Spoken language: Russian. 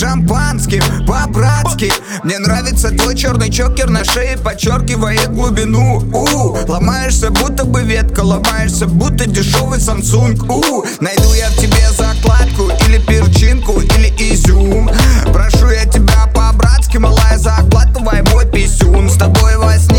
шампанским, по-братски. Мне нравится твой черный чокер на шее, подчеркивает глубину. Ломаешься, будто бы ветка, ломаешься, будто дешевый Samsung. Найду я в тебе закладку, или перчинку, или изюм. Прошу я тебя по-братски, малая, закладывай мой писюн. С тобой во сне